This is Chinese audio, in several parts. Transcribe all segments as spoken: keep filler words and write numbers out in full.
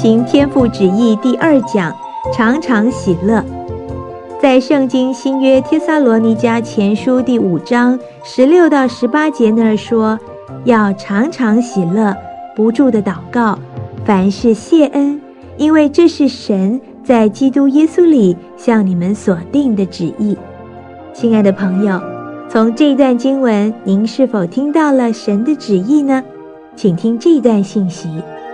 行天父旨意第二讲，常常喜乐。在圣经新约帖撒罗尼迦前书第五章十六到十八节那儿说，要常常喜乐，不住的祷告，凡事谢恩，因为这是神在基督耶稣里向你们所定的旨意。亲爱的朋友，从这段经文，您是否听到了神的旨意呢？请听这段信息。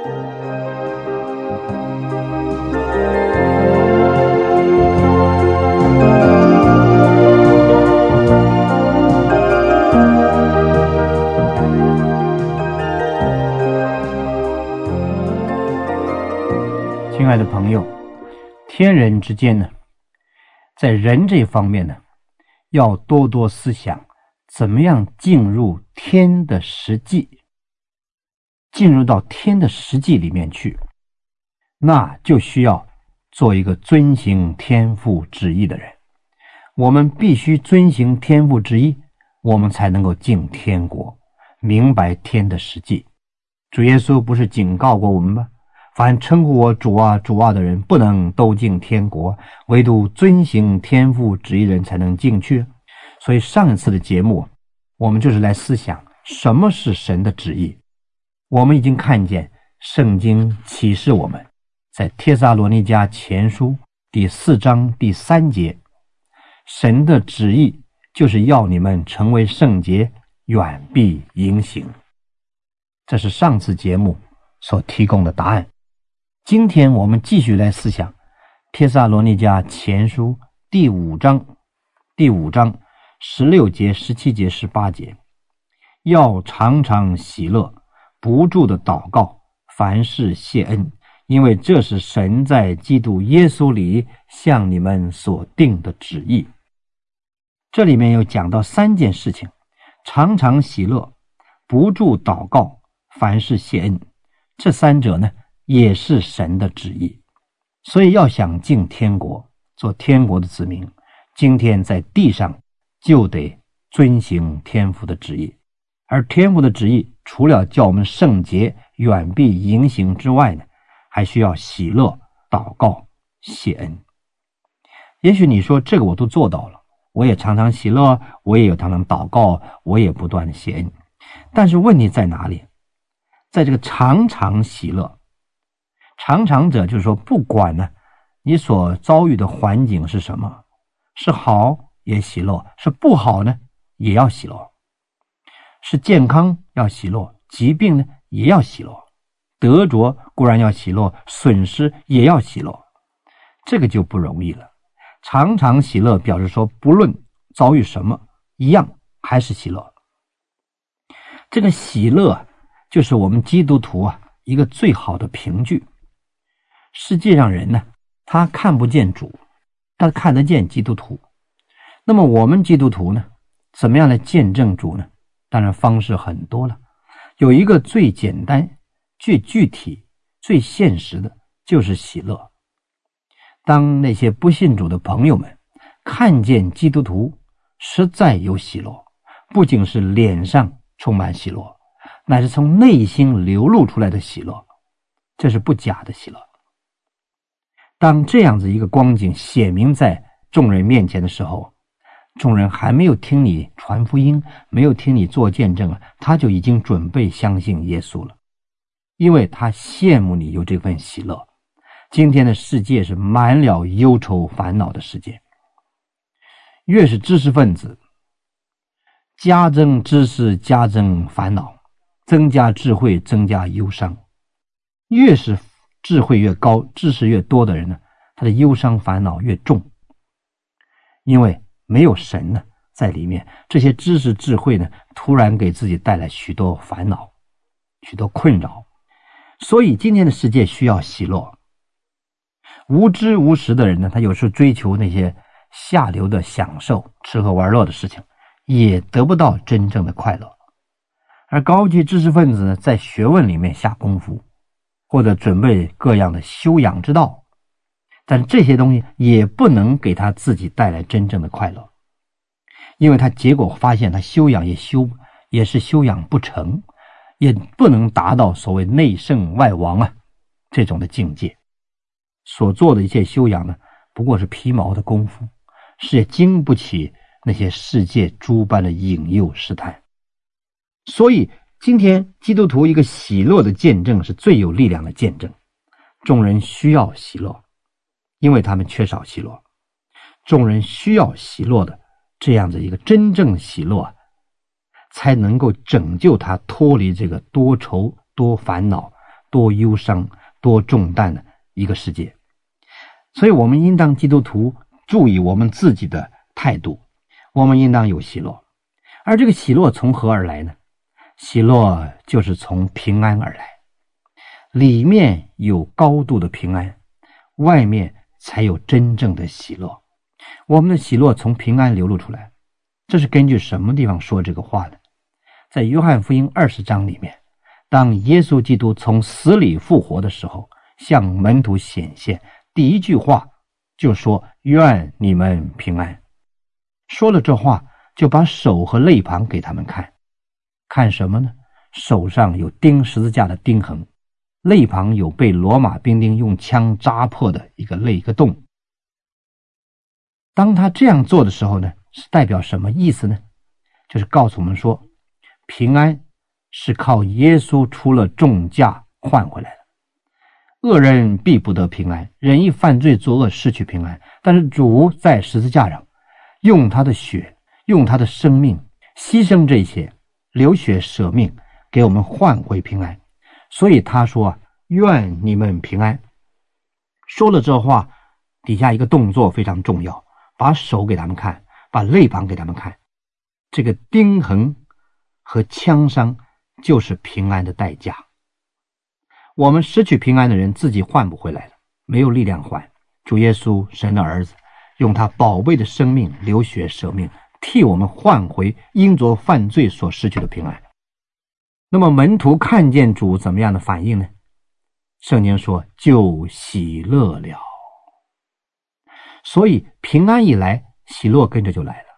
亲爱的朋友，天人之间呢，在人这方面呢，要多多思想怎么样进入天的实际，进入到天的实际里面去，那就需要做一个遵行天父旨意的人。我们必须遵行天父旨意，我们才能够进天国，明白天的实际。主耶稣不是警告过我们吗？凡称呼我主啊主啊的人，不能都进天国，唯独遵行天父旨意人才能进去。所以上一次的节目，我们就是来思想什么是神的旨意。我们已经看见圣经启示我们，在帖撒罗尼迦前书第四章第三节，神的旨意就是要你们成为圣洁，远避淫行。这是上次节目所提供的答案。今天我们继续来思想帖撒罗尼迦前书第五章第五章十六节、十七节、十八节，要常常喜乐，不住的祷告，凡事谢恩，因为这是神在基督耶稣里向你们所定的旨意。这里面有讲到三件事情：常常喜乐，不住祷告，凡事谢恩。这三者呢，也是神的旨意。所以要想进天国，做天国的子民，今天在地上就得遵行天父的旨意。而天父的旨意除了叫我们圣洁，远避淫行之外呢，还需要喜乐、祷告、谢恩。也许你说这个我都做到了，我也常常喜乐，我也有常常祷告，我也不断的谢恩。但是问题在哪里？在这个常常喜乐。常常者就是说，不管呢你所遭遇的环境是什么，是好也喜乐，是不好呢也要喜乐，是健康要喜乐，疾病呢也要喜乐，得着固然要喜乐，损失也要喜乐。这个就不容易了。常常喜乐表示说，不论遭遇什么，一样还是喜乐。这个喜乐就是我们基督徒啊一个最好的凭据。世界上人呢，他看不见主，他看得见基督徒。那么我们基督徒呢，怎么样来见证主呢？当然方式很多了，有一个最简单、最具体、最现实的，就是喜乐。当那些不信主的朋友们看见基督徒实在有喜乐，不仅是脸上充满喜乐，乃是从内心流露出来的喜乐，这是不假的喜乐。当这样子一个光景显明在众人面前的时候，众人还没有听你传福音，没有听你做见证了，他就已经准备相信耶稣了，因为他羡慕你有这份喜乐。今天的世界是满了忧愁烦恼的世界，越是知识分子，加增知识加增烦恼，增加智慧增加忧伤。越是智慧越高，知识越多的人呢，他的忧伤烦恼越重，因为没有神呢在里面，这些知识智慧呢突然给自己带来许多烦恼，许多困扰。所以今天的世界需要喜乐。无知无识的人呢，他有时候追求那些下流的享受，吃喝玩乐的事情，也得不到真正的快乐。而高级知识分子呢，在学问里面下功夫，或者准备各样的修养之道，但是这些东西也不能给他自己带来真正的快乐，因为他结果发现他修养也修也是修养不成，也不能达到所谓内圣外王啊， 这种的境界。所做的一切修养呢，不过是皮毛的功夫，是也经不起那些世界诸般的引诱试探。所以今天基督徒一个喜乐的见证是最有力量的见证。众人需要喜乐，因为他们缺少喜乐。众人需要喜乐的这样子一个真正的喜乐，才能够拯救他脱离这个多愁多烦恼多忧伤多重担的一个世界。所以我们应当基督徒注意我们自己的态度，我们应当有喜乐。而这个喜乐从何而来呢？喜乐就是从平安而来，里面有高度的平安，外面才有真正的喜乐。我们的喜乐从平安流露出来，这是根据什么地方说这个话呢？在约翰福音二十章里面，当耶稣基督从死里复活的时候，向门徒显现，第一句话就说愿你们平安。说了这话，就把手和肋旁给他们看。看什么呢？手上有钉十字架的钉痕，肋旁有被罗马兵丁用枪扎破的一个肋一个洞。当他这样做的时候呢，是代表什么意思呢？就是告诉我们说，平安是靠耶稣出了重价换回来的。恶人必不得平安，人一犯罪作恶失去平安，但是主在十字架上用他的血，用他的生命牺牲这些，流血舍命，给我们换回平安。所以他说愿你们平安。说了这话，底下一个动作非常重要，把手给他们看，把肋旁给他们看。这个钉痕和枪伤就是平安的代价。我们失去平安的人自己换不回来了，没有力量换。主耶稣神的儿子用他宝贝的生命流血舍命，替我们换回因着犯罪所失去的平安。那么门徒看见主怎么样的反应呢？圣经说就喜乐了。所以平安一来，喜乐跟着就来了。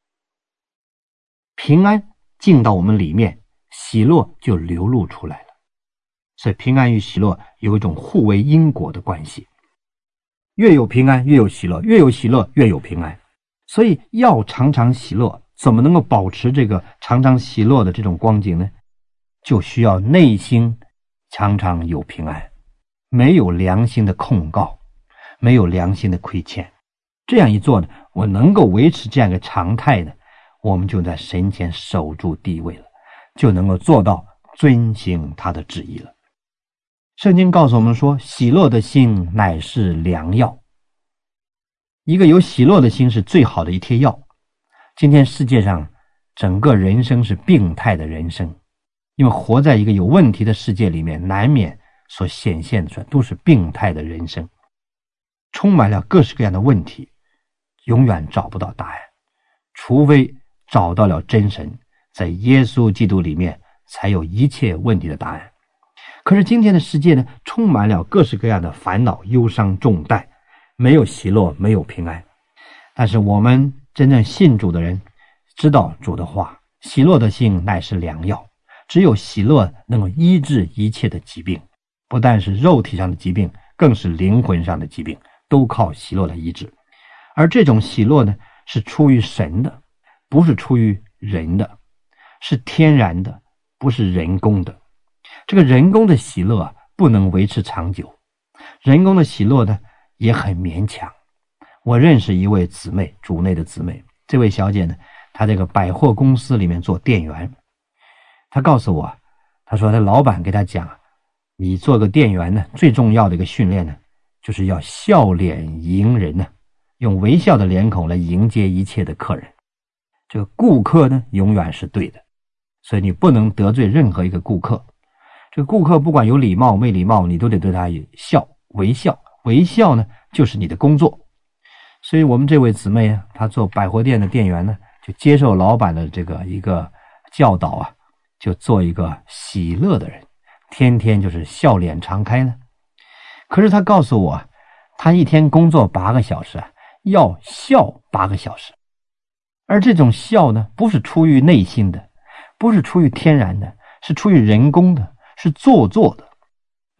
平安进到我们里面，喜乐就流露出来了。所以平安与喜乐有一种互为因果的关系，越有平安越有喜乐，越有喜乐越有平安。所以要常常喜乐，怎么能够保持这个常常喜乐的这种光景呢？就需要内心常常有平安，没有良心的控告，没有良心的亏欠。这样一做呢，我能够维持这样一个常态呢，我们就在神前守住地位了，就能够做到遵行他的旨意了。圣经告诉我们说，喜乐的心乃是良药。一个有喜乐的心是最好的一贴药。今天世界上整个人生是病态的人生，因为活在一个有问题的世界里面，难免所显现出来都是病态的人生，充满了各式各样的问题，永远找不到答案，除非找到了真神，在耶稣基督里面才有一切问题的答案。可是今天的世界呢，充满了各式各样的烦恼忧伤重担，没有喜乐，没有平安。但是我们真正信主的人知道主的话，喜乐的心乃是良药。只有喜乐能够医治一切的疾病，不但是肉体上的疾病，更是灵魂上的疾病，都靠喜乐来医治。而这种喜乐呢，是出于神的，不是出于人的，是天然的，不是人工的。这个人工的喜乐啊，不能维持长久，人工的喜乐呢也很勉强。我认识一位姊妹，主内的姊妹，这位小姐呢，她这个百货公司里面做店员。她告诉我，她说她老板给她讲，你做个店员呢，最重要的一个训练呢，就是要笑脸迎人呢，用微笑的脸孔来迎接一切的客人。这个顾客呢，永远是对的，所以你不能得罪任何一个顾客。这个顾客不管有礼貌没礼貌，你都得对他笑，微笑，微笑呢就是你的工作。所以我们这位姊妹啊，她做百货店的店员呢，就接受老板的这个一个教导啊，就做一个喜乐的人，天天就是笑脸常开呢。可是她告诉我，她一天工作八个小时啊，要笑八个小时。而这种笑呢，不是出于内心的，不是出于天然的，是出于人工的，是做作的。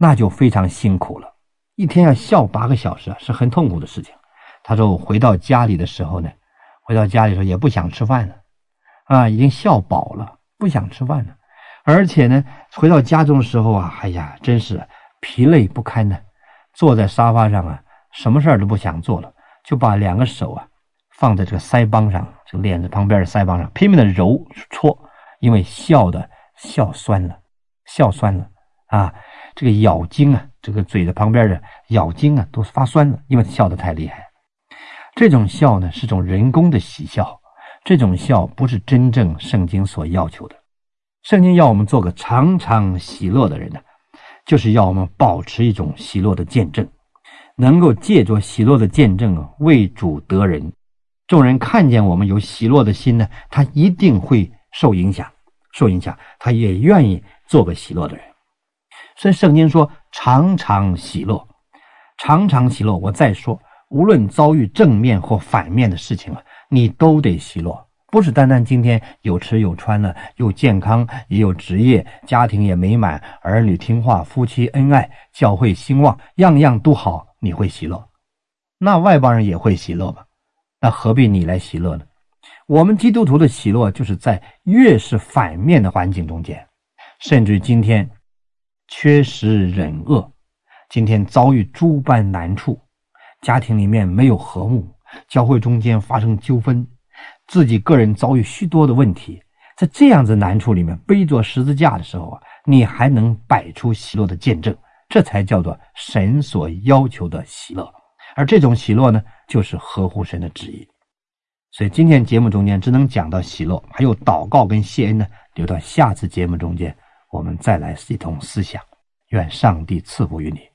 那就非常辛苦了，一天要笑八个小时啊，是很痛苦的事情。他说我回到家里的时候呢，回到家里的时候也不想吃饭了啊，已经笑饱了，不想吃饭了。而且呢，回到家中的时候啊，哎呀，真是疲累不堪呢，坐在沙发上啊，什么事儿都不想做了，就把两个手啊放在这个腮帮上，这个脸子旁边的腮帮上，拼命的揉搓，因为笑的笑酸了，笑酸了啊，这个咬筋啊，这个嘴的旁边的咬筋啊都发酸了，因为笑得太厉害。这种笑呢是种人工的喜笑，这种笑不是真正圣经所要求的。圣经要我们做个常常喜乐的人呢，就是要我们保持一种喜乐的见证，能够借着喜乐的见证啊，为主得人。众人看见我们有喜乐的心呢，他一定会受影响，受影响，他也愿意做个喜乐的人。所以圣经说常常喜乐，常常喜乐。我再说，无论遭遇正面或反面的事情啊，你都得喜乐。不是单单今天有吃有穿了，有健康，也有职业，家庭也美满，儿女听话，夫妻恩爱，教会兴旺，样样都好，你会喜乐。那外邦人也会喜乐吧？那何必你来喜乐呢？我们基督徒的喜乐就是在越是反面的环境中间，甚至今天缺食忍饿，今天遭遇诸般难处，家庭里面没有和睦，教会中间发生纠纷，自己个人遭遇许多的问题，在这样子难处里面背着十字架的时候啊，你还能摆出喜乐的见证，这才叫做神所要求的喜乐。而这种喜乐呢，就是合乎神的旨意。所以今天节目中间只能讲到喜乐，还有祷告跟谢恩呢，留到下次节目中间我们再来一同思想。愿上帝赐福于你。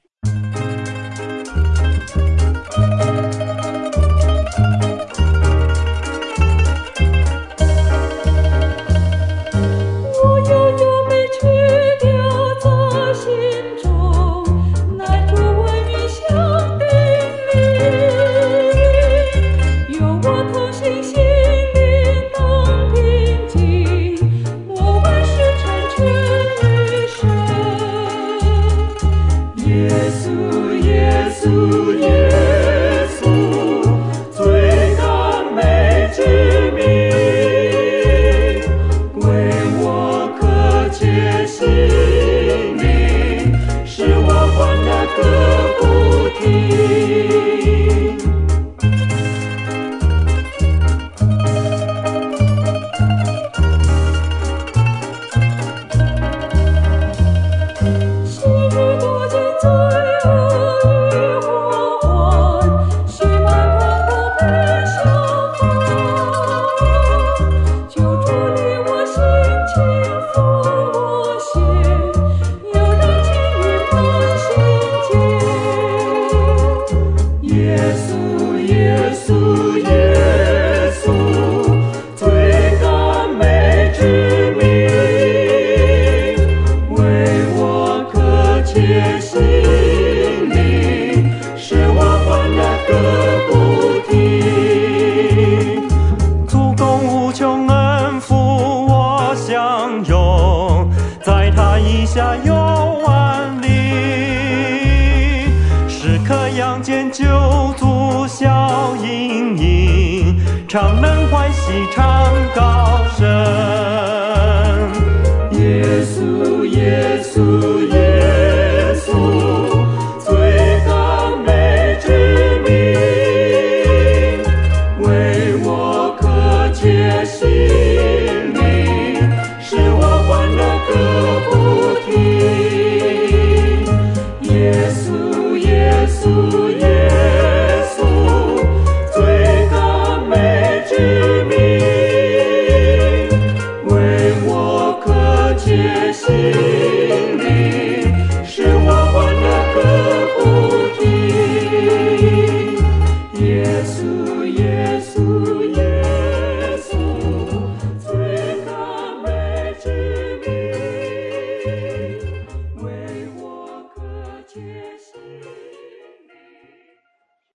常能欢喜，常高声。